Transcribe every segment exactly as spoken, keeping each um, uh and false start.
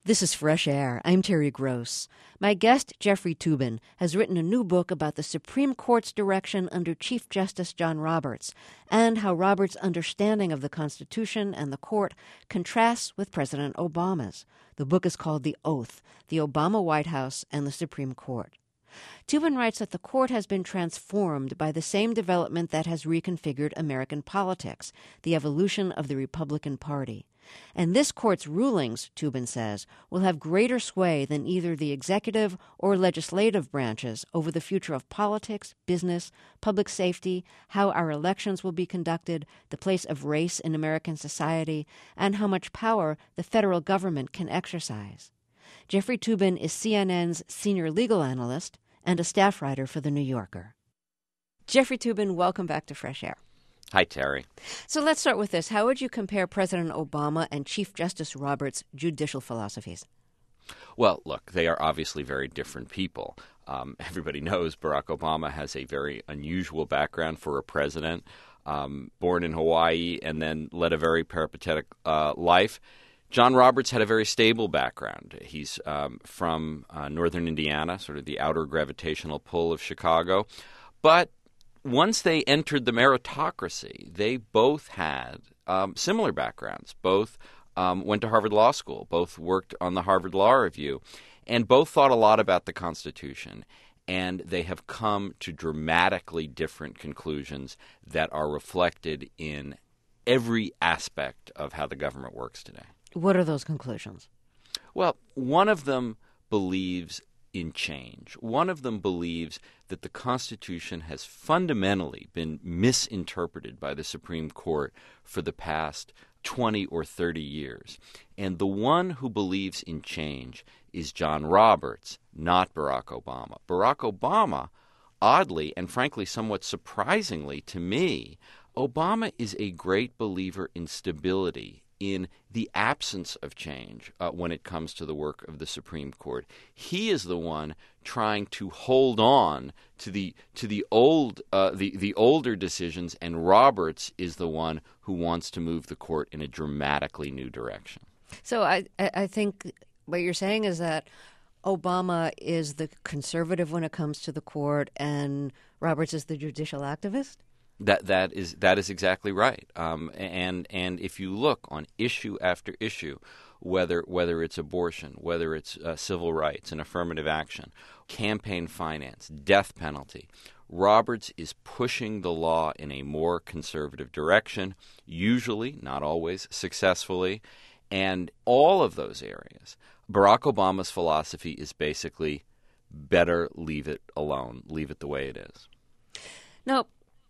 This is Fresh Air. I'm Terry Gross. My guest, Jeffrey Toobin, has written a new book about the Supreme Court's direction under Chief Justice John Roberts and how Roberts' understanding of the Constitution and the court contrasts with President Obama's. The book is called The Oath, The Obama White House and the Supreme Court. Toobin writes that the court has been transformed by the same development that has reconfigured American politics, the evolution of the Republican Party. And this court's rulings, Toobin says, will have greater sway than either the executive or legislative branches over the future of politics, business, public safety, how our elections will be conducted, the place of race in American society, and how much power the federal government can exercise. Jeffrey Toobin is C N N's senior legal analyst and a staff writer for The New Yorker. Jeffrey Toobin, welcome back to Fresh Air. Hi, Terry. So let's start with this. How would you compare President Obama and Chief Justice Roberts' judicial philosophies? Well, look, they are obviously very different people. Um, everybody knows Barack Obama has a very unusual background for a president, um, born in Hawaii and then led a very peripatetic uh, life. John Roberts had a very stable background. He's um, from uh, northern Indiana, sort of the outer gravitational pull of Chicago. But once they entered the meritocracy, they both had um, similar backgrounds. Both um, went to Harvard Law School, both worked on the Harvard Law Review, and both thought a lot about the Constitution. And they have come to dramatically different conclusions that are reflected in every aspect of how the government works today. What are those conclusions? Well, one of them believes in change. One of them believes that the Constitution has fundamentally been misinterpreted by the Supreme Court for the past twenty or thirty years. And the one who believes in change is John Roberts, not Barack Obama. Barack Obama, oddly and frankly somewhat surprisingly to me, Obama is a great believer in stability, in the absence of change uh, when it comes to the work of the Supreme Court. He is the one trying to hold on to the to the old uh, the the older decisions, and Roberts is the one who wants to move the court in a dramatically new direction. So I I think what you're saying is that Obama is the conservative when it comes to the court, and Roberts is the judicial activist? That that is that is exactly right. Um, and and if you look on issue after issue, whether whether it's abortion, whether it's uh, civil rights and affirmative action, campaign finance, death penalty, Roberts is pushing the law in a more conservative direction, usually, not always, successfully. And all of those areas, Barack Obama's philosophy is basically better leave it alone, leave it the way it is. Now,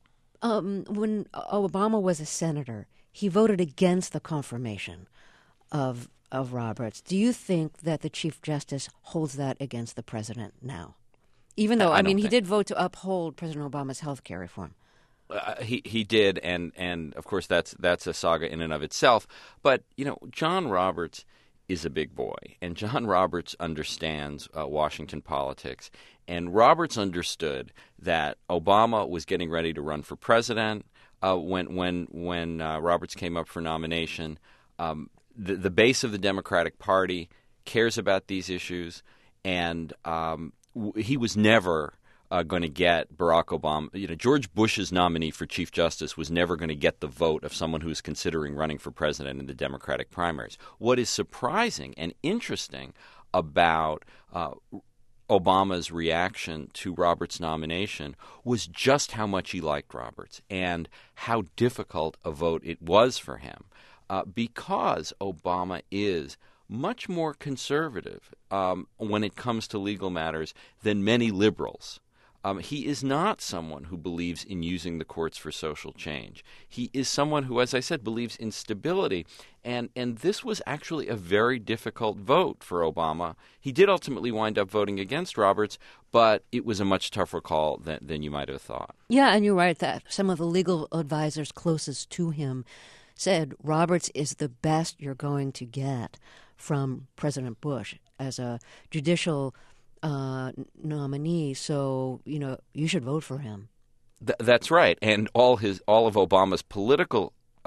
Um, when Obama was a senator, he voted against the confirmation of of Roberts. Do you think that the Chief Justice holds that against the president now? Even though, I, I mean, he did vote to uphold President Obama's health care reform. Uh, he he did, and and of course that's that's a saga in and of itself. But you know, John Roberts is a big boy, and John Roberts understands uh, Washington politics. And Roberts understood that Obama was getting ready to run for president uh, when when when uh, Roberts came up for nomination. Um, the, the base of the Democratic Party cares about these issues, and um, w- he was never uh, going to get Barack Obama. You know, George Bush's nominee for Chief Justice was never going to get the vote of someone who was considering running for president in the Democratic primaries. What is surprising and interesting about uh, Obama's reaction to Roberts' nomination was just how much he liked Roberts and how difficult a vote it was for him uh, because Obama is much more conservative um, when it comes to legal matters than many liberals. Um, he is not someone who believes in using the courts for social change. He is someone who, as I said, believes in stability. And, and this was actually a very difficult vote for Obama. He did ultimately wind up voting against Roberts, but it was a much tougher call than, than you might have thought. Yeah, and you're right that some of the legal advisors closest to him said Roberts is the best you're going to get from President Bush as a judicial Uh, nominee, so you know you should vote for him. Th- that's right, and all his all of Obama's political uh,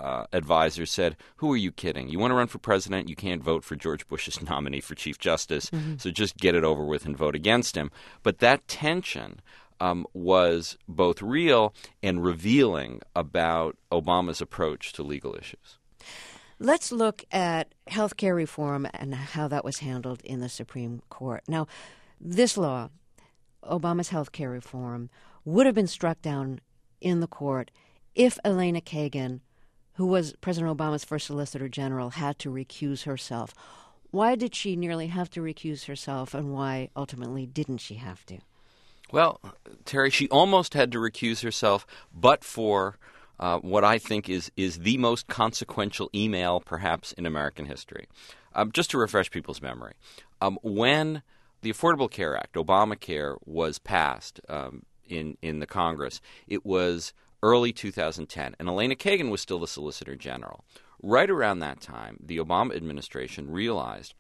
uh, advisors said, who are you kidding? You want to run for president? You can't vote for George Bush's nominee for Chief Justice, mm-hmm. so just get it over with and vote against him. But that tension um, was both real and revealing about Obama's approach to legal issues. Let's look at health care reform and how that was handled in the Supreme Court. Now, this law, Obama's health care reform, would have been struck down in the court if Elena Kagan, who was President Obama's first Solicitor General, had to recuse herself. Why did she nearly have to recuse herself, and why ultimately didn't she have to? Well, Terry, she almost had to recuse herself, but for uh, what I think is is the most consequential email perhaps in American history. Um, just to refresh people's memory, um, when the Affordable Care Act, Obamacare, was passed um, in, in the Congress, it was early two thousand ten, and Elena Kagan was still the Solicitor General. Right around that time, the Obama administration realized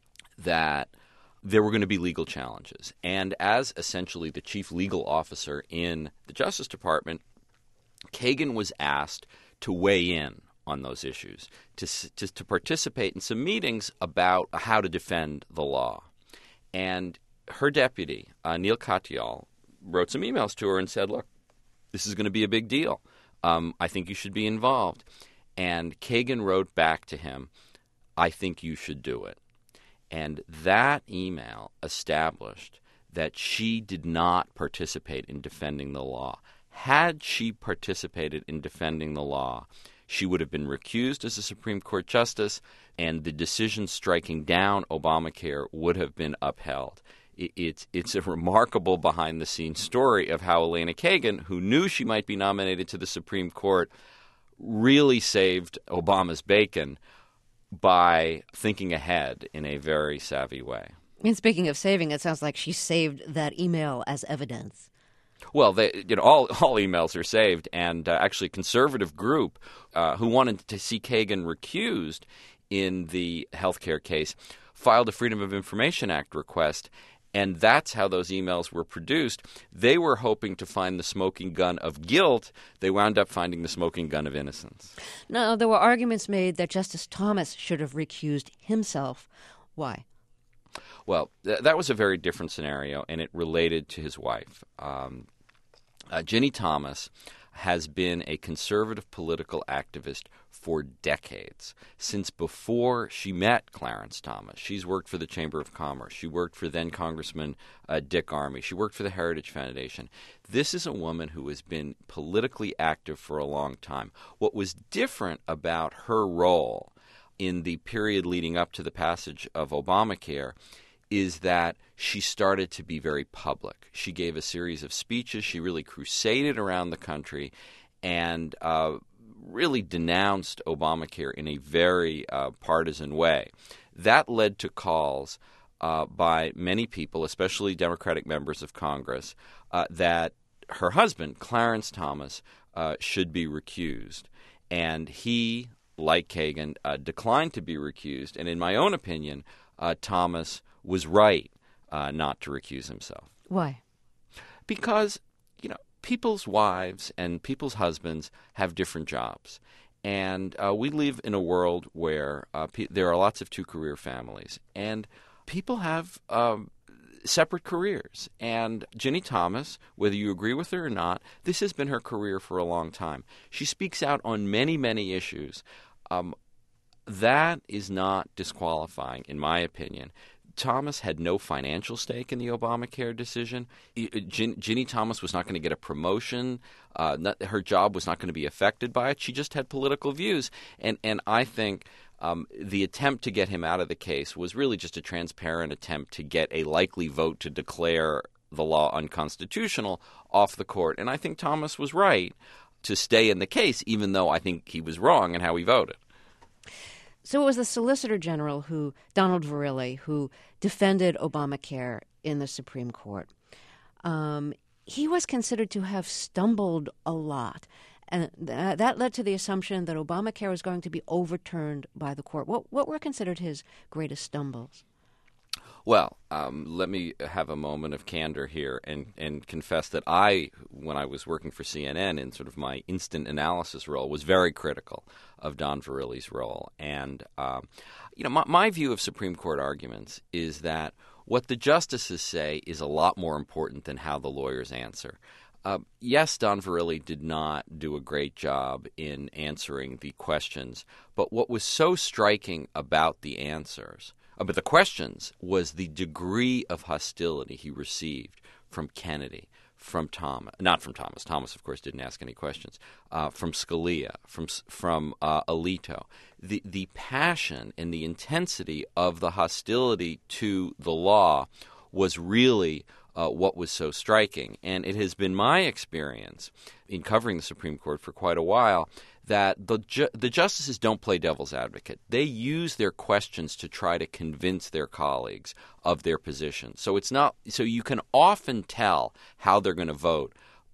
that there were going to be legal challenges. And as essentially the chief legal officer in the Justice Department, Kagan was asked to weigh in on those issues, to, to, to participate in some meetings about how to defend the law. And her deputy, uh, Neil Katyal, wrote some emails to her and said, look, this is going to be a big deal. Um, I think you should be involved. And Kagan wrote back to him, I think you should do it. And that email established that she did not participate in defending the law. Had she participated in defending the law, she would have been recused as a Supreme Court justice, and the decision striking down Obamacare would have been upheld. It, it's, it's a remarkable behind-the-scenes story of how Elena Kagan, who knew she might be nominated to the Supreme Court, really saved Obama's bacon by thinking ahead in a very savvy way. And speaking of saving, it sounds like she saved that email as evidence. Well, they, you know, all all emails are saved, and uh, actually a conservative group uh, who wanted to see Kagan recused in the healthcare case filed a Freedom of Information Act request, and that's how those emails were produced. They were hoping to find the smoking gun of guilt. They wound up finding the smoking gun of innocence. Now, there were arguments made that Justice Thomas should have recused himself. Why? Well, th- that was a very different scenario, and it related to his wife. Um, uh, Ginny Thomas has been a conservative political activist for decades, since before she met Clarence Thomas. She's worked for the Chamber of Commerce. She worked for then-Congressman uh, Dick Armey. She worked for the Heritage Foundation. This is a woman who has been politically active for a long time. What was different about her role in the period leading up to the passage of Obamacare is that she started to be very public. She gave a series of speeches. She really crusaded around the country and uh, really denounced Obamacare in a very uh, partisan way. That led to calls uh, by many people, especially Democratic members of Congress, uh, that her husband, Clarence Thomas, uh, should be recused. And he, like Kagan, uh, declined to be recused. And in my own opinion, uh, Thomas was right uh, not to recuse himself. Why? Because, you know, people's wives and people's husbands have different jobs. And uh, we live in a world where uh, pe- there are lots of two-career families. And people have um, separate careers. And Ginny Thomas, whether you agree with her or not, this has been her career for a long time. She speaks out on many, many issues. Um, that is not disqualifying, in my opinion. Thomas had no financial stake in the Obamacare decision. Gin, Ginny Thomas was not going to get a promotion. Uh, not, her job was not going to be affected by it. She just had political views. And, and I think um, the attempt to get him out of the case was really just a transparent attempt to get a likely vote to declare the law unconstitutional off the court. And I think Thomas was right to stay in the case, even though I think he was wrong in how he voted. So it was the Solicitor General, who Donald Verrilli, who defended Obamacare in the Supreme Court. Um, he was considered to have stumbled a lot, and th- that led to the assumption that Obamacare was going to be overturned by the court. What, what were considered his greatest stumbles? Well, um, let me have a moment of candor here and, and confess that I, when I was working for C N N in sort of my instant analysis role, was very critical of Don Verrilli's role. And, um, you know, my, my view of Supreme Court arguments is that what the justices say is a lot more important than how the lawyers answer. Uh, yes, Don Verrilli did not do a great job in answering the questions, but what was so striking about the answers Uh, but the questions was the degree of hostility he received from Kennedy, from Thomas, not from Thomas. Thomas, of course, didn't ask any questions. Uh, from Scalia, from from uh, Alito, the the passion and the intensity of the hostility to the law was really uh, what was so striking. And it has been my experience in covering the Supreme Court for quite a while that the ju- the justices don't play devil's advocate. They use their questions to try to convince their colleagues of their position. So it's not so you can often tell how they're going to vote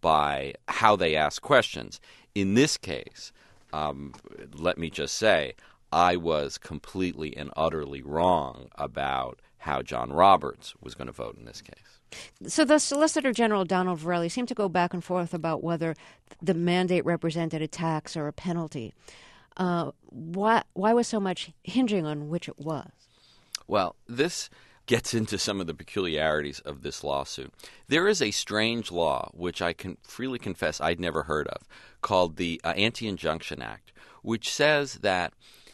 by how they ask questions. In this case, um, let me just say, I was completely and utterly wrong about how John Roberts was going to vote in this case. So the Solicitor General Donald Verrilli seemed to go back and forth about whether the mandate represented a tax or a penalty. Uh, why, why was so much hinging on which it was? Well, this gets into some of the peculiarities of this lawsuit. There is a strange law, which I can freely confess I'd never heard of, called the uh, Anti-Injunction Act, which says that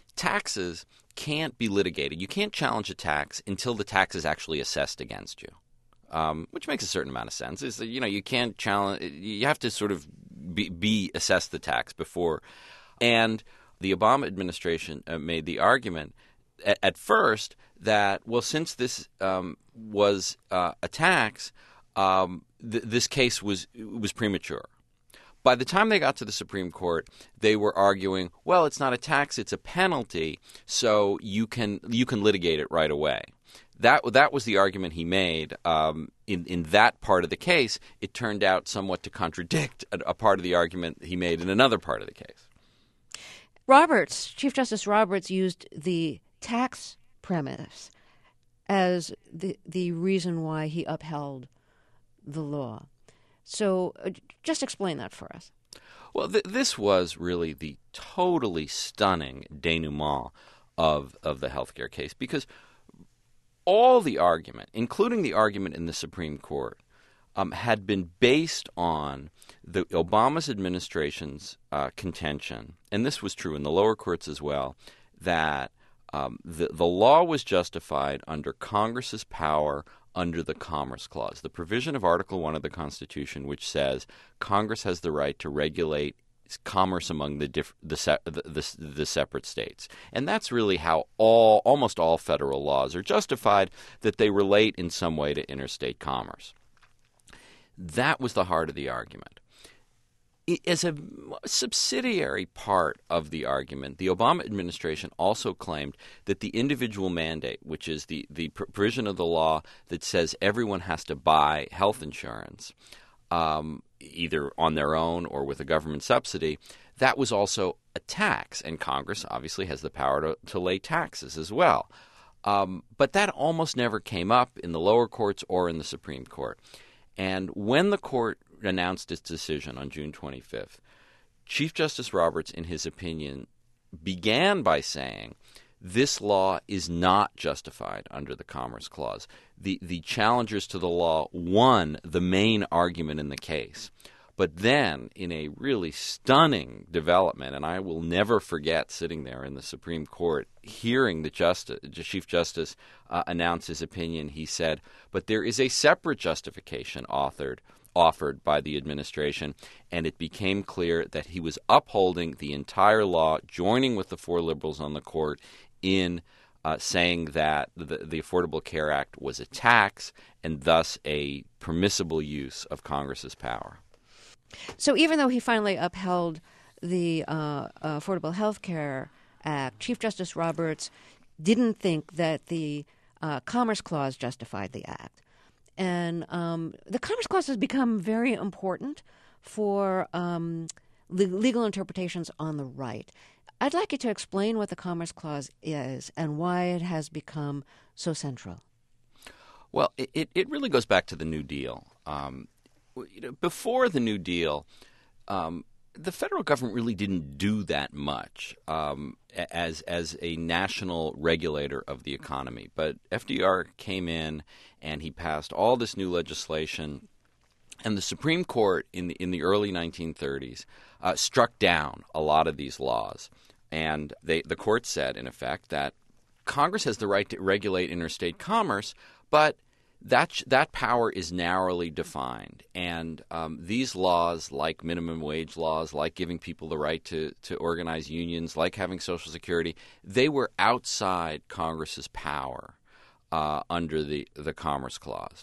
taxes can't be litigated. You can't challenge a tax until the tax is actually assessed against you. Um, which makes a certain amount of sense. Is that, you know, you can't challenge. You have to sort of be, be assess the tax before. And the Obama administration uh, made the argument at, at first that, well, since this um, was uh, a tax, um, th- this case was was premature. By the time they got to the Supreme Court, they were arguing, well, it's not a tax, it's a penalty, so you can you can litigate it right away. That that was the argument he made. Um, in, in that part of the case, it turned out somewhat to contradict a, a part of the argument he made in another part of the case. Roberts, Chief Justice Roberts, used the tax premise as the the reason why he upheld the law. So uh, just explain that for us. Well, th- this was really the totally stunning denouement of, of the healthcare case, because all the argument, including the argument in the Supreme Court, um, had been based on the Obama's administration's uh, contention, and this was true in the lower courts as well, that um, the, the law was justified under Congress's power under the Commerce Clause, the provision of Article one of the Constitution, which says Congress has the right to regulate commerce among the, diff- the, se- the, the the separate states. And that's really how all almost all federal laws are justified, that they relate in some way to interstate commerce. That was the heart of the argument. As a subsidiary part of the argument, the Obama administration also claimed that the individual mandate, which is the, the provision of the law that says everyone has to buy health insurance, um, either on their own or with a government subsidy, that was also a tax, and Congress obviously has the power to, to lay taxes as well. Um, but that almost never came up in the lower courts or in the Supreme Court. And when the court announced its decision on June twenty-fifth, Chief Justice Roberts, in his opinion, began by saying this law is not justified under the Commerce Clause. The, the challengers to the law won the main argument in the case. But then, in a really stunning development, and I will never forget sitting there in the Supreme Court, hearing the, justice, the Chief Justice uh, announce his opinion, he said, but there is a separate justification authored offered by the administration, and it became clear that he was upholding the entire law, joining with the four liberals on the court in uh, saying that the, the Affordable Care Act was a tax and thus a permissible use of Congress's power. So even though he finally upheld the uh, Affordable Health Care Act, Chief Justice Roberts didn't think that the uh, Commerce Clause justified the act. And um, the Commerce Clause has become very important for um, le- legal interpretations on the right. I'd like you to explain what the Commerce Clause is and why it has become so central. Well, it, it, it really goes back to the New Deal. Um, you know, before the New Deal, um, the federal government really didn't do that much um, as as a national regulator of the economy. But F D R came in and he passed all this new legislation, and the Supreme Court in the, in the early nineteen thirties uh, struck down a lot of these laws. And they, the court said, in effect, that Congress has the right to regulate interstate commerce, but that that power is narrowly defined. And um, these laws, like minimum wage laws, like giving people the right to, to organize unions, like having Social Security, they were outside Congress's power uh, under the, the Commerce Clause.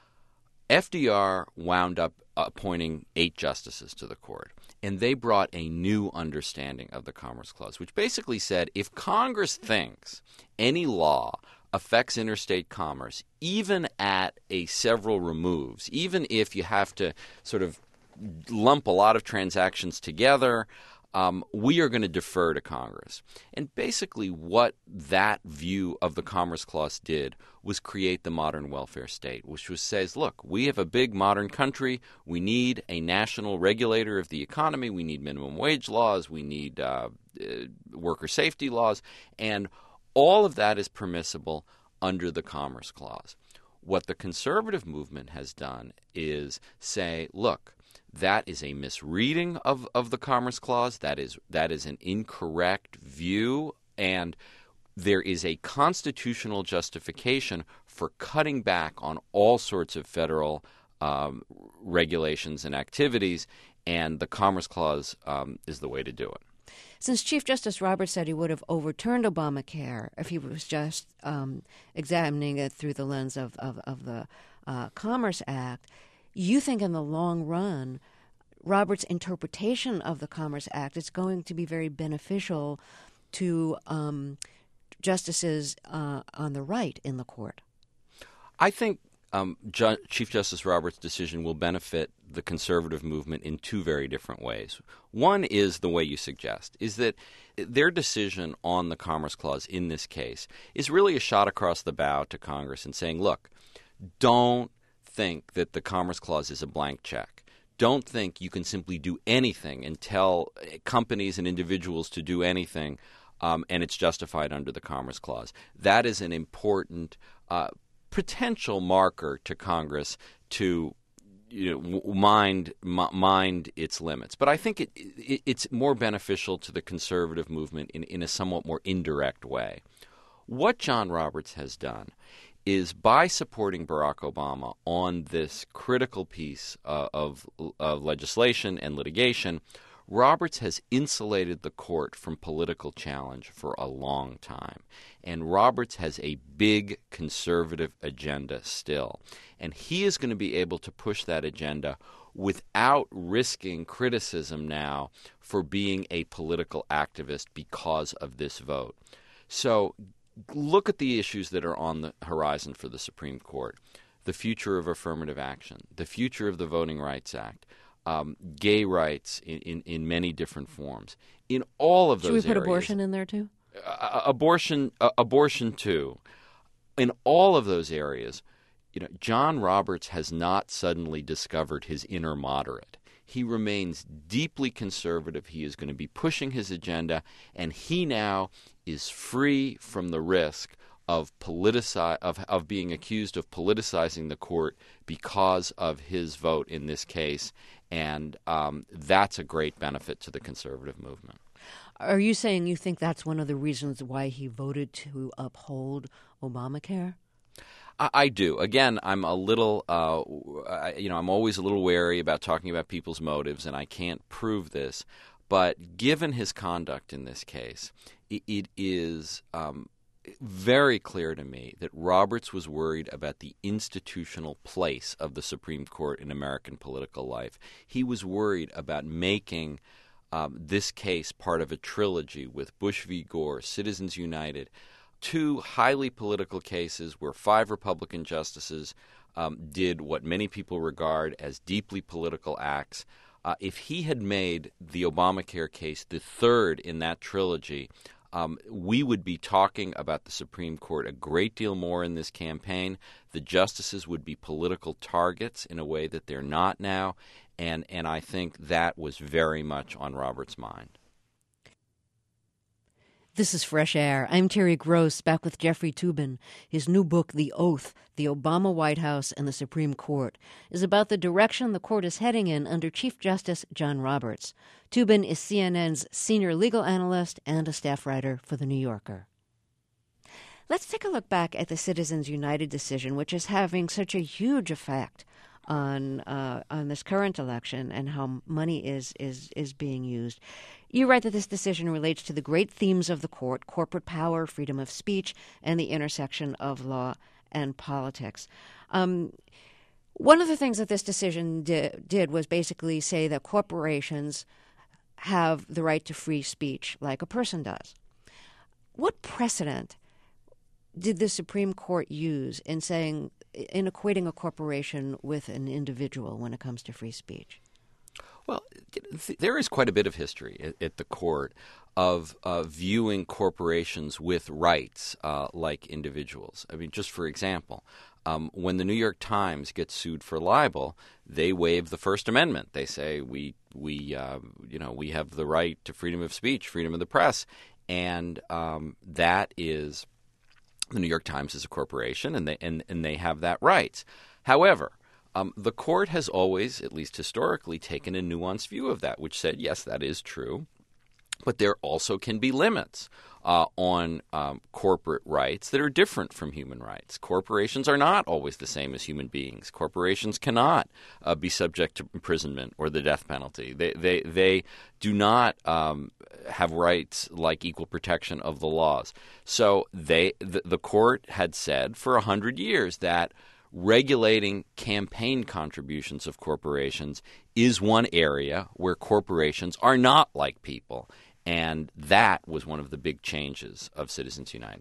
F D R wound up appointing eight justices to the court, and they brought a new understanding of the Commerce Clause, which basically said if Congress thinks any law affects interstate commerce, even at a several removes, even if you have to sort of lump a lot of transactions together, um, we are going to defer to Congress. And basically what that view of the Commerce Clause did was create the modern welfare state, which was says, look, we have a big modern country. We need a national regulator of the economy. We need minimum wage laws. We need uh, uh, worker safety laws. And all of that is permissible under the Commerce Clause. What the conservative movement has done is say, look, that is a misreading of, of the Commerce Clause. That is that is an incorrect view, and there is a constitutional justification for cutting back on all sorts of federal um, regulations and activities, and the Commerce Clause um, is the way to do it. Since Chief Justice Roberts said he would have overturned Obamacare if he was just um, examining it through the lens of, of, of the uh, Commerce Act, you think in the long run, Roberts' interpretation of the Commerce Act is going to be very beneficial to um, justices uh, on the right in the court? I think um, Ju- Chief Justice Roberts' decision will benefit the conservative movement in two very different ways. One is the way you suggest, is that their decision on the Commerce Clause in this case is really a shot across the bow to Congress and saying, look, don't think that the Commerce Clause is a blank check. Don't think you can simply do anything and tell companies and individuals to do anything um, and it's justified under the Commerce Clause. That is an important uh, potential marker to Congress to you know, mind m- mind its limits. But I think it, it, it's more beneficial to the conservative movement in, in a somewhat more indirect way. What John Roberts has done is by supporting Barack Obama on this critical piece uh, of, of legislation and litigation, Roberts has insulated the court from political challenge for a long time. And Roberts has a big conservative agenda still. And he is going to be able to push that agenda without risking criticism now for being a political activist because of this vote. So look at the issues that are on the horizon for the Supreme Court. The future of affirmative action, the future of the Voting Rights Act, um, gay rights in, in, in many different forms. In all of those areas. Should we put abortion in there too? Uh, abortion, uh, abortion too. In all of those areas, you know, John Roberts has not suddenly discovered his inner moderate. He remains deeply conservative. He is going to be pushing his agenda, and he now is free from the risk of politici- of, of being accused of politicizing the court because of his vote in this case, and um, that's a great benefit to the conservative movement. Are you saying you think that's one of the reasons why he voted to uphold Obamacare? I, I do. Again, I'm a little, uh, I, you know, I'm always a little wary about talking about people's motives, and I can't prove this. But given his conduct in this case, it, it is um, very clear to me that Roberts was worried about the institutional place of the Supreme Court in American political life. He was worried about making um, this case part of a trilogy with Bush v. Gore, Citizens United, two highly political cases where five Republican justices um, did what many people regard as deeply political acts. Uh, if he had made the Obamacare case the third in that trilogy, Um, we would be talking about the Supreme Court a great deal more in this campaign. The justices would be political targets in a way that they're not now, and, and I think that was very much on Roberts' mind. This is Fresh Air. I'm Terry Gross, back with Jeffrey Toobin. His new book, The Oath, The Obama White House and the Supreme Court, is about the direction the court is heading in under Chief Justice John Roberts. Toobin is C N N's senior legal analyst and a staff writer for The New Yorker. Let's take a look back at the Citizens United decision, which is having such a huge effect on uh, on this current election and how money is, is, is being used. You write that this decision relates to the great themes of the court: corporate power, freedom of speech, and the intersection of law and politics. Um, one of the things that this decision di- did was basically say that corporations have the right to free speech like a person does. What precedent did the Supreme Court use in saying, in equating a corporation with an individual when it comes to free speech? Well, there is quite a bit of history at, at the court of uh, viewing corporations with rights uh, like individuals. I mean, just for example, um, when the New York Times gets sued for libel, they waive the First Amendment. They say we we uh, you know we have the right to freedom of speech, freedom of the press, and um, that is the New York Times is a corporation, and they and, and they have that right. However, Um, the court has always, at least historically, taken a nuanced view of that, which said, yes, that is true, but there also can be limits uh, on um, corporate rights that are different from human rights. Corporations are not always the same as human beings. Corporations cannot uh, be subject to imprisonment or the death penalty. They they they do not um, have rights like equal protection of the laws. So they the, the court had said for a hundred years that regulating campaign contributions of corporations is one area where corporations are not like people. And that was one of the big changes of Citizens United.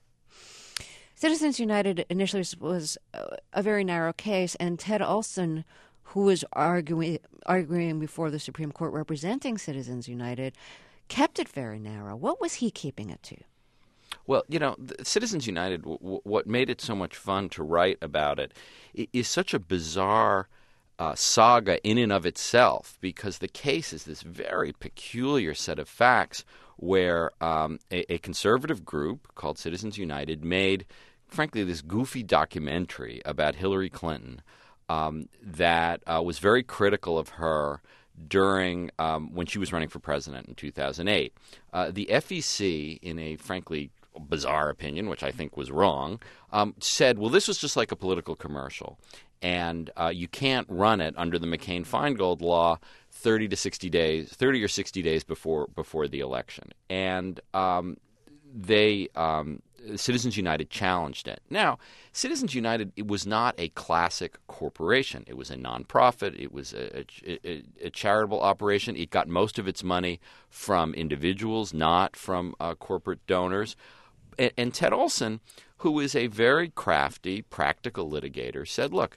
Citizens United initially was a very narrow case, and Ted Olson, who was arguing, arguing before the Supreme Court representing Citizens United, kept it very narrow. What was he keeping it to? Well, you know, Citizens United, w- w- what made it so much fun to write about it is such a bizarre uh, saga in and of itself, because the case is this very peculiar set of facts where um, a, a conservative group called Citizens United made, frankly, this goofy documentary about Hillary Clinton um, that uh, was very critical of her during um, when she was running for president in two thousand eight. Uh, the F E C, in a frankly bizarre opinion, which I think was wrong, um, said, well, this was just like a political commercial, and uh, you can't run it under the McCain-Feingold law thirty to sixty days, thirty or sixty days before before the election. And um, they um, Citizens United challenged it. Now, Citizens United, it was not a classic corporation. It was a nonprofit. It was a, a, a charitable operation. It got most of its money from individuals, not from uh, corporate donors. And, and Ted Olson, who is a very crafty, practical litigator, said, look,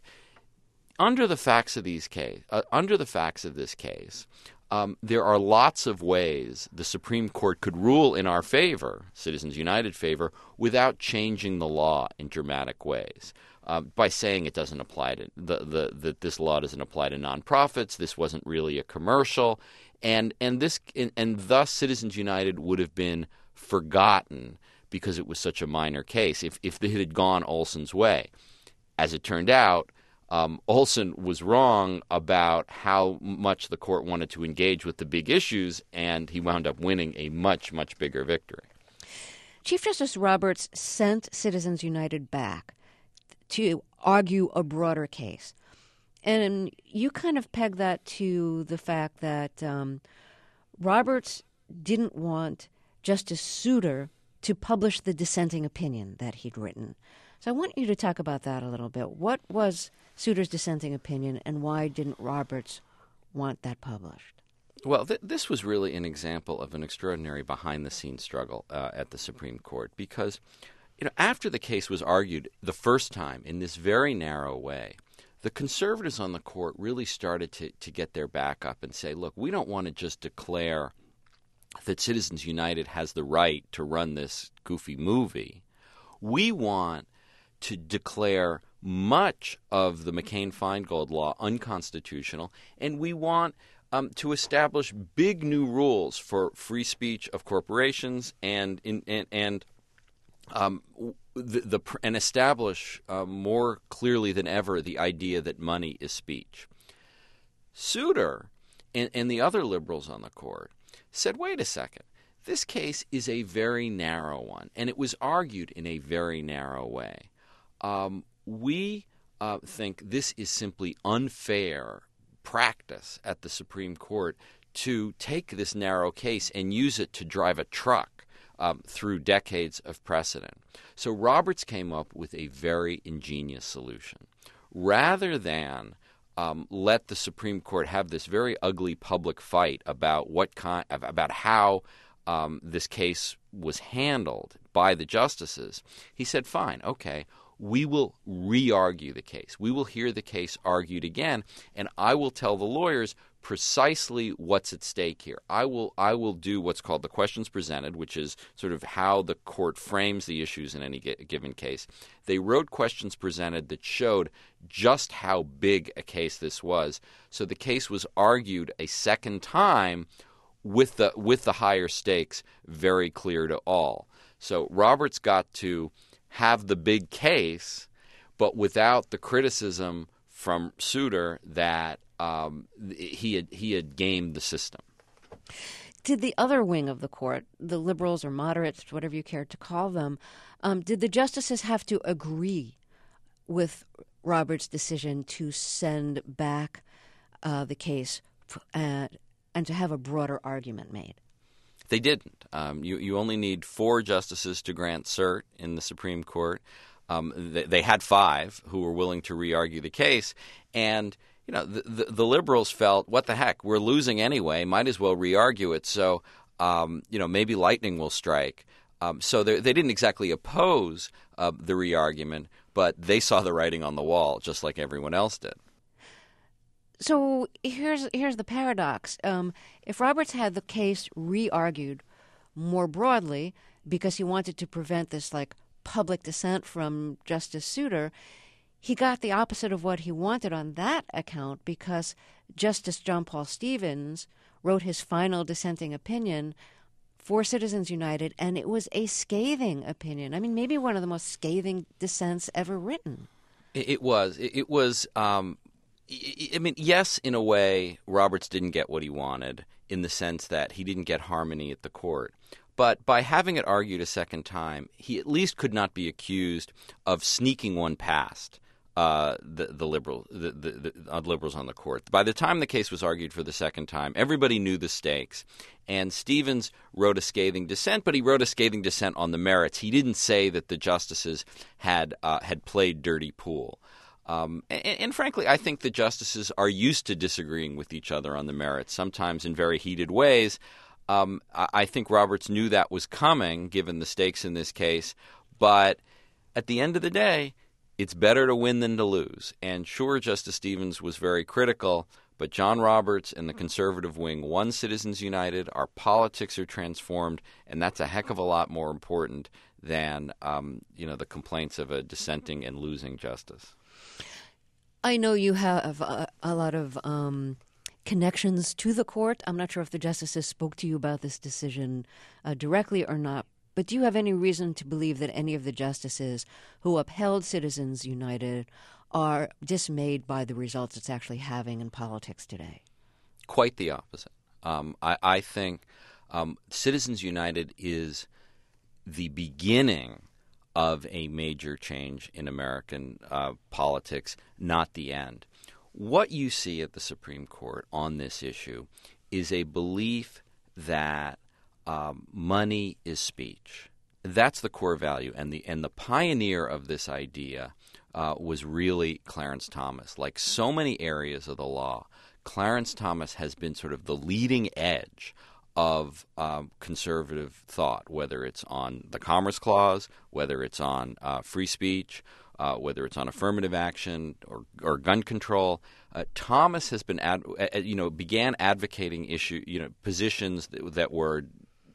under the facts of these case, uh, under the facts of this case, Um, there are lots of ways the Supreme Court could rule in our favor, Citizens United favor, without changing the law in dramatic ways. Uh, by saying it doesn't apply to the, the that this law doesn't apply to nonprofits, this wasn't really a commercial, and and this and, and thus Citizens United would have been forgotten because it was such a minor case if if it had gone Olson's way. As it turned out, Um, Olson was wrong about how much the court wanted to engage with the big issues, and he wound up winning a much, much bigger victory. Chief Justice Roberts sent Citizens United back to argue a broader case. And you kind of peg that to the fact that um, Roberts didn't want Justice Souter to publish the dissenting opinion that he'd written. So I want you to talk about that a little bit. What was Souter's dissenting opinion, and why didn't Roberts want that published? Well, th- this was really an example of an extraordinary behind-the-scenes struggle uh, at the Supreme Court because, you know, after the case was argued the first time in this very narrow way, the conservatives on the court really started to, to get their back up and say, look, we don't want to just declare that Citizens United has the right to run this goofy movie. We want to declare much of the McCain-Feingold law unconstitutional, and we want um, to establish big new rules for free speech of corporations and in, and, and um, the, the and establish uh, more clearly than ever the idea that money is speech. Souter and, and the other liberals on the court said, wait a second, this case is a very narrow one, and it was argued in a very narrow way. Um, we uh, think this is simply unfair practice at the Supreme Court to take this narrow case and use it to drive a truck um, through decades of precedent. So Roberts came up with a very ingenious solution. Rather than um, let the Supreme Court have this very ugly public fight about what kind, about how um, this case was handled by the justices, he said, fine, okay, we will re-argue the case. We will hear the case argued again, and I will tell the lawyers precisely what's at stake here. I will I will do what's called the questions presented, which is sort of how the court frames the issues in any given case. They wrote questions presented that showed just how big a case this was. So the case was argued a second time with the with the higher stakes very clear to all. So Roberts got to have the big case, but without the criticism from Souter that um, he had he had gamed the system. Did the other wing of the court, the liberals or moderates, whatever you care to call them, um, did the justices have to agree with Roberts' decision to send back uh, the case uh, and to have a broader argument made? They didn't. Um, you, you only need four justices to grant cert in the Supreme Court. Um, they, they had five who were willing to re-argue the case. And, you know, the, the, the liberals felt, what the heck, we're losing anyway, might as well re-argue it. So, um, you know, maybe lightning will strike. Um, so they, they didn't exactly oppose uh, the re-argument, but they saw the writing on the wall just like everyone else did. So here's here's the paradox. Um, if Roberts had the case re-argued more broadly because he wanted to prevent this like public dissent from Justice Souter, he got the opposite of what he wanted on that account because Justice John Paul Stevens wrote his final dissenting opinion for Citizens United, and it was a scathing opinion. I mean, maybe one of the most scathing dissents ever written. It, it was. It, it was. Um... I mean, yes, in a way, Roberts didn't get what he wanted in the sense that he didn't get harmony at the court. But by having it argued a second time, he at least could not be accused of sneaking one past uh, the, the, liberal, the, the, the uh, liberals on the court. By the time the case was argued for the second time, everybody knew the stakes. And Stevens wrote a scathing dissent, but he wrote a scathing dissent on the merits. He didn't say that the justices had uh, had played dirty pool. Um, and, and frankly, I think the justices are used to disagreeing with each other on the merits, sometimes in very heated ways. Um, I, I think Roberts knew that was coming, given the stakes in this case. But at the end of the day, it's better to win than to lose. And sure, Justice Stevens was very critical, but John Roberts and the conservative wing won Citizens United. Our politics are transformed, and that's a heck of a lot more important than um, you know the complaints of a dissenting and losing justice. I know you have a, a lot of um, connections to the court. I'm not sure if the justices spoke to you about this decision uh, directly or not, but do you have any reason to believe that any of the justices who upheld Citizens United are dismayed by the results it's actually having in politics today? Quite the opposite. Um, I, I think um, Citizens United is the beginning of a major change in American uh, politics, not the end. What you see at the Supreme Court on this issue is a belief that um, money is speech. That's the core value, and the and the pioneer of this idea uh, was really Clarence Thomas. Like so many areas of the law, Clarence Thomas has been sort of the leading edge of um, conservative thought, whether it's on the Commerce Clause, whether it's on uh, free speech, uh, whether it's on affirmative action or, or gun control. Uh, Thomas has been, ad, uh, you know, began advocating issue, you know, positions that, that were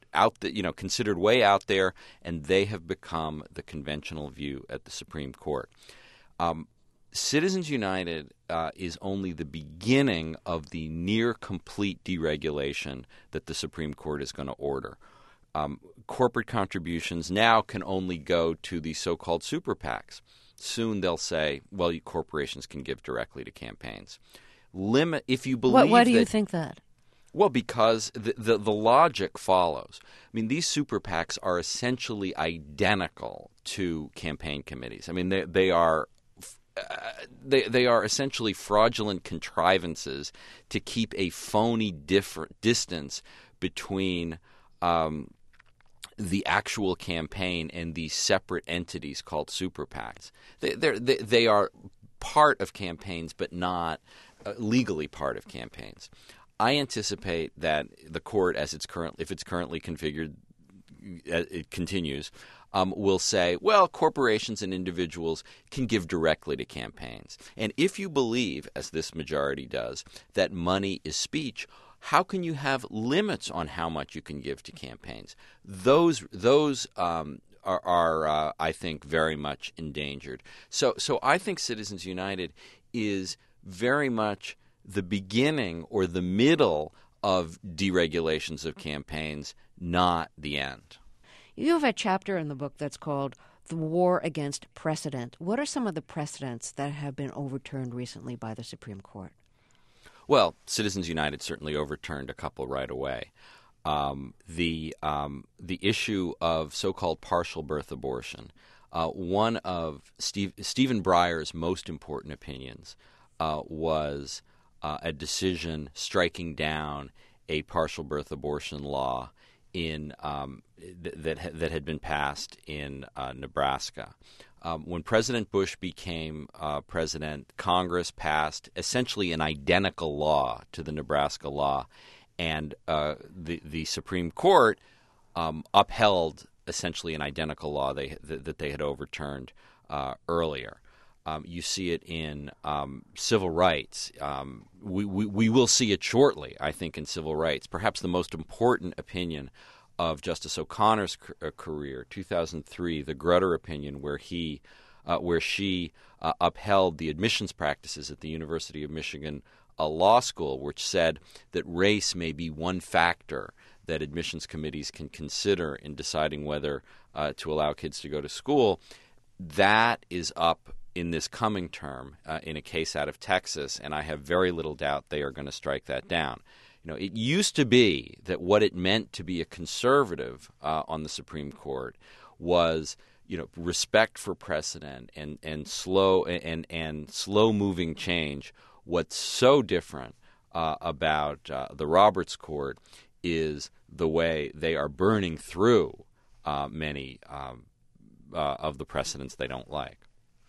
out the, you know, considered way out there, and they have become the conventional view at the Supreme Court. Um, Citizens United uh, is only the beginning of the near complete deregulation that the Supreme Court is going to order. Um, corporate contributions now can only go to the so-called super PACs. Soon they'll say, well, you corporations can give directly to campaigns. Limit if you believe. Why, why do that, you think that? Well, because the, the the logic follows. I mean, these super PACs are essentially identical to campaign committees. I mean, they they are. Uh, they they are essentially fraudulent contrivances to keep a phony different distance between um, the actual campaign and these separate entities called super PACs. They they they are part of campaigns, but not uh, legally part of campaigns. I anticipate that the court, as it's current, if it's currently configured, it continues. Um, will say, well, corporations and individuals can give directly to campaigns. And if you believe, as this majority does, that money is speech, how can you have limits on how much you can give to campaigns? Those those um, are, are uh, I think, very much endangered. So, so I think Citizens United is very much the beginning or the middle of deregulations of campaigns, not the end. You have a chapter in the book that's called The War Against Precedent. What are some of the precedents that have been overturned recently by the Supreme Court? Well, Citizens United certainly overturned a couple right away. Um, the um, the issue of so-called partial birth abortion, uh, one of Steve, Stephen Breyer's most important opinions uh, was uh, a decision striking down a partial birth abortion law in um, th- that that had been passed in uh, Nebraska. Um, when President Bush became uh, president, Congress passed essentially an identical law to the Nebraska law, and uh, the the Supreme Court um, upheld essentially an identical law they, th- that they had overturned uh, earlier. Um, you see it in um, civil rights. Um, we, we we will see it shortly, I think, in civil rights. Perhaps the most important opinion of Justice O'Connor's c- career, two thousand three, the Grutter opinion, where he, uh, where she uh, upheld the admissions practices at the University of Michigan uh, Law School, which said that race may be one factor that admissions committees can consider in deciding whether uh, to allow kids to go to school. That is up in this coming term uh, in a case out of Texas, and I have very little doubt they are going to strike that down. You know, it used to be that what it meant to be a conservative uh, on the Supreme Court was, you know, respect for precedent and and slow and and slow moving change. What's so different uh, about uh, the Roberts Court is the way they are burning through uh, many um, uh, of the precedents they don't like.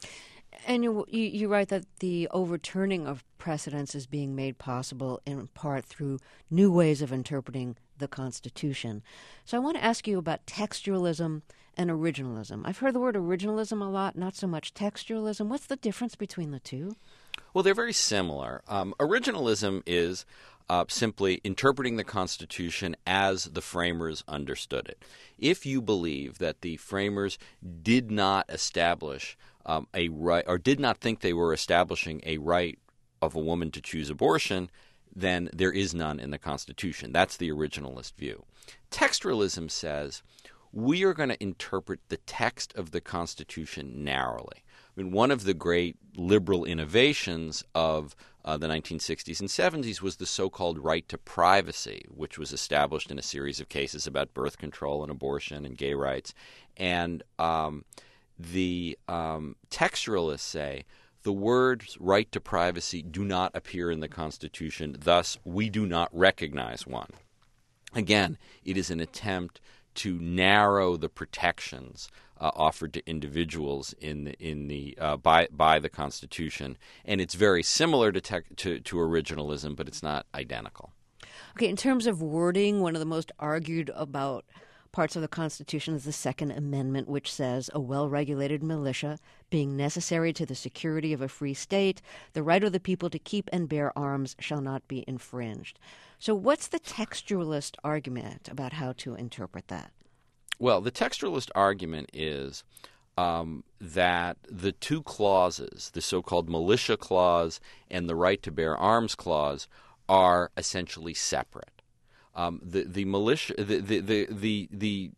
And you, you, you write that the overturning of precedents is being made possible in part through new ways of interpreting the Constitution. So I want to ask you about textualism and originalism. I've heard the word originalism a lot, not so much textualism. What's the difference between the two? Well, they're very similar. Um, originalism is uh, simply interpreting the Constitution as the framers understood it. If you believe that the framers did not establish um, a right, or did not think they were establishing a right of a woman to choose abortion, then there is none in the Constitution. That's the originalist view. Textualism says we are going to interpret the text of the Constitution narrowly. I mean, one of the great liberal innovations of uh, the nineteen sixties and seventies was the so-called right to privacy, which was established in a series of cases about birth control and abortion and gay rights. And um, the um, textualists say the words right to privacy do not appear in the Constitution, thus we do not recognize one. Again, it is an attempt to narrow the protections uh, offered to individuals in the, in the uh, by by the Constitution, and it's very similar to, tech, to to originalism, but it's not identical. Okay, in terms of wording, one of the most argued about parts of the Constitution is the Second Amendment, which says a well-regulated militia being necessary to the security of a free state, the right of the people to keep and bear arms shall not be infringed. So what's the textualist argument about how to interpret that? Well, the textualist argument is um, that the two clauses, the so-called militia clause and the right to bear arms clause, are essentially separate. Um, the the militia, the the the the, the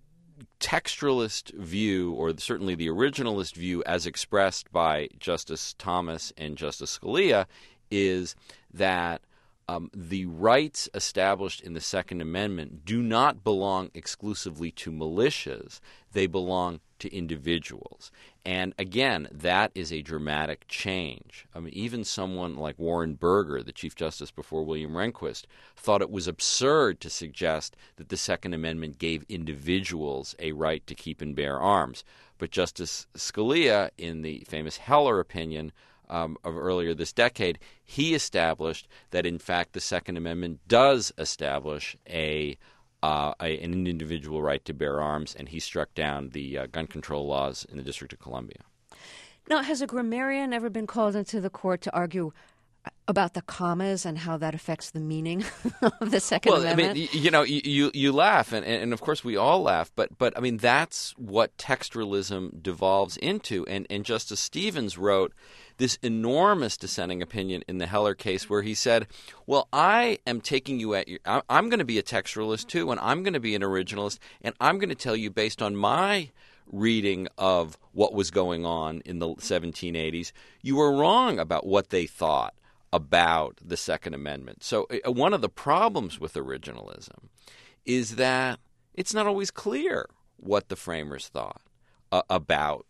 textualist view, or certainly the originalist view, as expressed by Justice Thomas and Justice Scalia, is that Um, the rights established in the Second Amendment do not belong exclusively to militias. They belong to individuals. And again, that is a dramatic change. I mean, even someone like Warren Burger, the Chief Justice before William Rehnquist, thought it was absurd to suggest that the Second Amendment gave individuals a right to keep and bear arms. But Justice Scalia, in the famous Heller opinion, Um, of earlier this decade, he established that, in fact, the Second Amendment does establish a, uh, a an individual right to bear arms, and he struck down the uh, gun control laws in the District of Columbia. Now, has a grammarian ever been called into the court to argue about the commas and how that affects the meaning of the Second well, Amendment? I mean, you know, you, you, you laugh, and, and of course we all laugh, but, but I mean, that's what textualism devolves into. And, and Justice Stevens wrote this enormous dissenting opinion in the Heller case where he said, well, I am taking you at your – I'm going to be a textualist too, and I'm going to be an originalist, and I'm going to tell you based on my reading of what was going on in the seventeen eighties, you were wrong about what they thought about the Second Amendment. So uh, one of the problems with originalism is that it's not always clear what the framers thought uh, about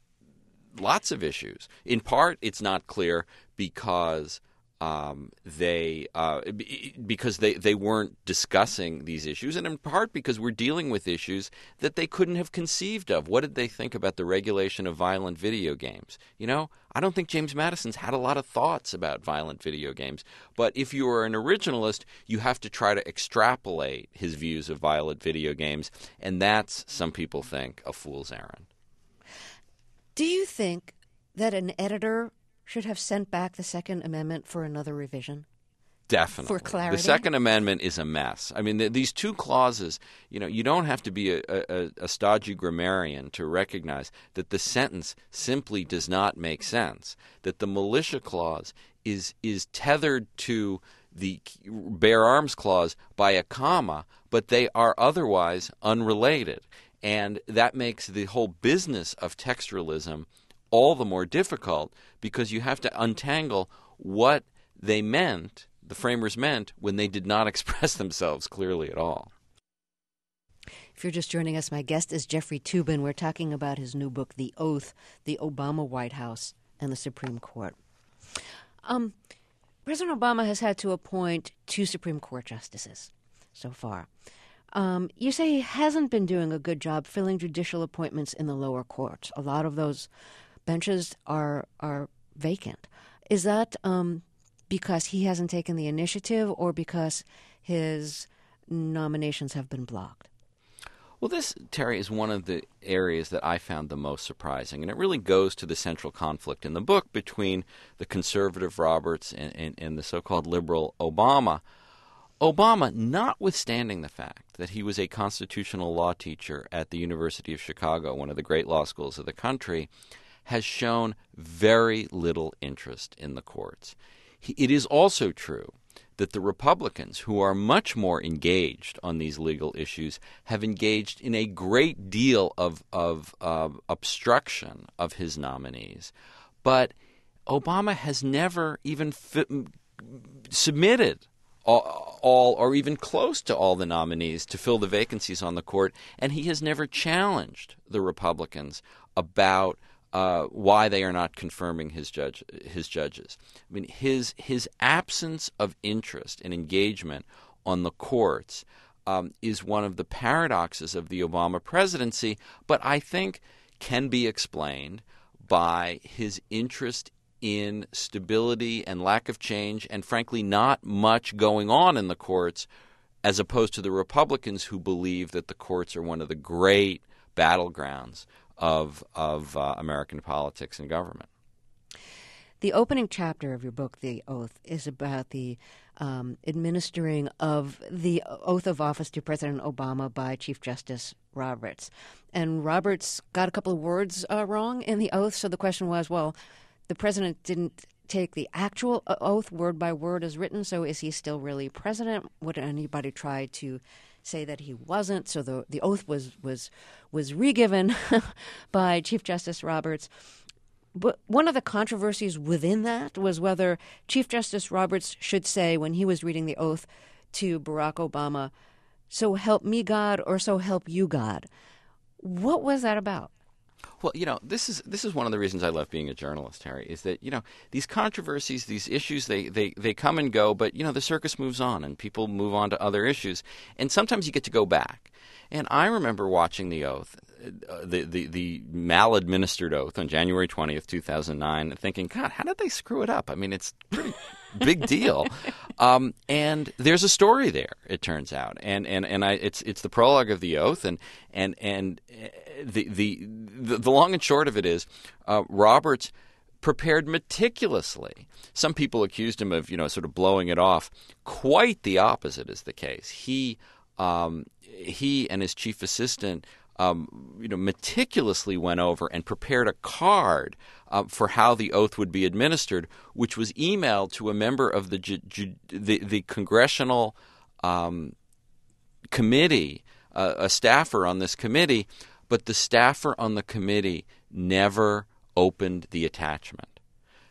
lots of issues. In part, it's not clear because um, they uh, because they, they weren't discussing these issues, and in part because we're dealing with issues that they couldn't have conceived of. What did they think about the regulation of violent video games? You know, I don't think James Madison's had a lot of thoughts about violent video games, but if you are an originalist, you have to try to extrapolate his views of violent video games, and that's, some people think, a fool's errand. Do you think that an editor should have sent back the Second Amendment for another revision? Definitely. For clarity? The Second Amendment is a mess. I mean, the, these two clauses, you know, you don't have to be a, a, a stodgy grammarian to recognize that the sentence simply does not make sense, that the militia clause is is tethered to the bear arms clause by a comma, but they are otherwise unrelated. And that makes the whole business of textualism all the more difficult because you have to untangle what they meant, the framers meant, when they did not express themselves clearly at all. If you're just joining us, my guest is Jeffrey Toobin. We're talking about his new book, The Oath, the Obama White House and the Supreme Court. Um, President Obama has had to appoint two Supreme Court justices so far. Um, you say he hasn't been doing a good job filling judicial appointments in the lower courts. A lot of those benches are are vacant. Is that um, because he hasn't taken the initiative or because his nominations have been blocked? Well, this, Terry, is one of the areas that I found the most surprising, and it really goes to the central conflict in the book between the conservative Roberts and, and, and the so-called liberal Obama. Obama, notwithstanding the fact that he was a constitutional law teacher at the University of Chicago, one of the great law schools of the country, has shown very little interest in the courts. He, it is also true that the Republicans, who are much more engaged on these legal issues, have engaged in a great deal of, of, of obstruction of his nominees. But Obama has never even fi- submitted all, all or even close to all the nominees to fill the vacancies on the court, and he has never challenged the Republicans about Uh, why they are not confirming his judge his judges. I mean, his his absence of interest and engagement on the courts um, is one of the paradoxes of the Obama presidency, but I think can be explained by his interest in stability and lack of change, and frankly, not much going on in the courts as opposed to the Republicans who believe that the courts are one of the great battlegrounds of of uh, American politics and government. The opening chapter of your book, The Oath, is about the um, administering of the oath of office to President Obama by Chief Justice Roberts. And Roberts got a couple of words uh, wrong in the oath, so the question was, well, the president didn't take the actual oath word by word as written, so is he still really president? Would anybody try to say that he wasn't? So the the oath was was was re-given by Chief Justice Roberts. But one of the controversies within that was whether Chief Justice Roberts should say when he was reading the oath to Barack Obama, "So help me God," or "So help you God." What was that about? Well, you know, this is this is one of the reasons I love being a journalist, Harry, is that, you know, these controversies, these issues, they, they, they come and go, but, you know, the circus moves on and people move on to other issues. And sometimes you get to go back. And I remember watching the oath, uh, the, the, the maladministered oath on January twentieth, two thousand nine, and thinking, God, how did they screw it up? I mean, it's a pretty big deal. Um, and there's a story there, it turns out. And and, and I, it's it's the prologue of the oath. And and, and the, the, the, the long and short of it is uh, Roberts prepared meticulously. Some people accused him of, you know, sort of blowing it off. Quite the opposite is the case. He um, he and his chief assistant, um, you know, meticulously went over and prepared a card uh, for how the oath would be administered, which was emailed to a member of the ju- ju- the, the congressional um, committee, uh, a staffer on this committee, but the staffer on the committee never opened the attachment.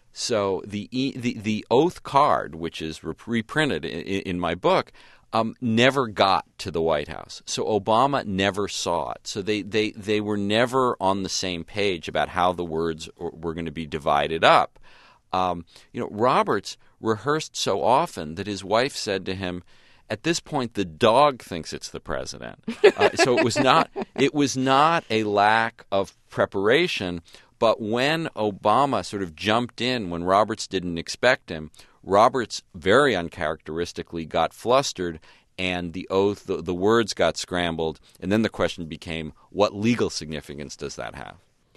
So the e- the, the oath card, which is reprinted in, in my book, Um, never got to the White House. So Obama never saw it. So they, they, they were never on the same page about how the words were going to be divided up. Um, you know, Roberts rehearsed so often that his wife said to him, at this point, the dog thinks it's the president. Uh, so it was not it was not a lack of preparation, but when Obama sort of jumped in when Roberts didn't expect him, Roberts very uncharacteristically got flustered, and the oath, the, the words got scrambled, and then the question became, what legal significance does that have?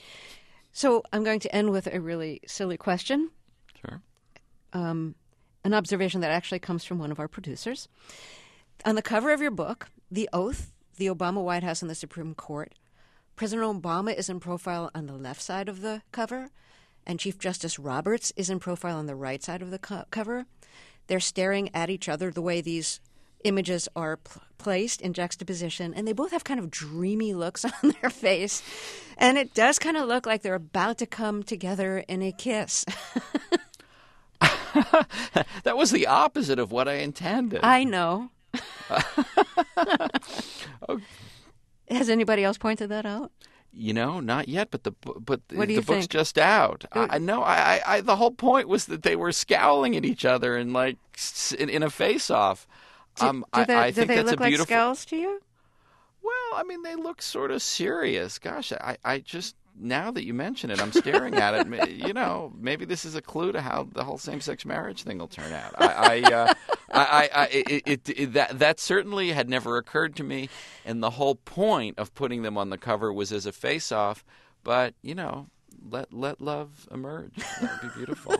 So I'm going to end with a really silly question. Sure. Um, an observation that actually comes from one of our producers. On the cover of your book, The Oath, the Obama White House and the Supreme Court, President Obama is in profile on the left side of the cover, and Chief Justice Roberts is in profile on the right side of the co- cover. They're staring at each other the way these images are pl- placed in juxtaposition, and they both have kind of dreamy looks on their face. And it does kind of look like they're about to come together in a kiss. That was the opposite of what I intended. I know. Oh. Has anybody else pointed that out? You know, not yet, but the but What do the you book's think? just out. I know. I, I, I the whole point was that they were scowling at each other and like s- in, in a face-off. Do, um, do I, they, I do think they that's look a beautiful. like scowls to you? Well, I mean, they look sort of serious. Gosh, I, I just now that you mention it, I'm staring at it. ma- You know, maybe this is a clue to how the whole same-sex marriage thing will turn out. I, I, uh, I, I, I it, it, it, that that certainly had never occurred to me, and the whole point of putting them on the cover was as a face-off. But you know, let let love emerge. That would be beautiful.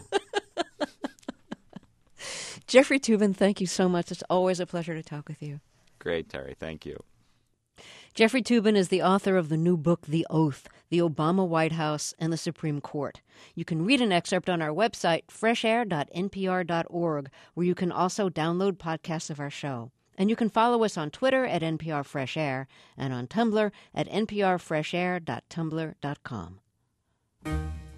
Jeffrey Toobin, thank you so much. It's always a pleasure to talk with you. Great, Terry. Thank you. Jeffrey Toobin is the author of the new book, The Oath, the Obama White House and the Supreme Court. You can read an excerpt on our website, fresh air dot n p r dot org, where you can also download podcasts of our show. And you can follow us on Twitter at N P R Fresh Air and on Tumblr at n p r fresh air dot tumblr dot com.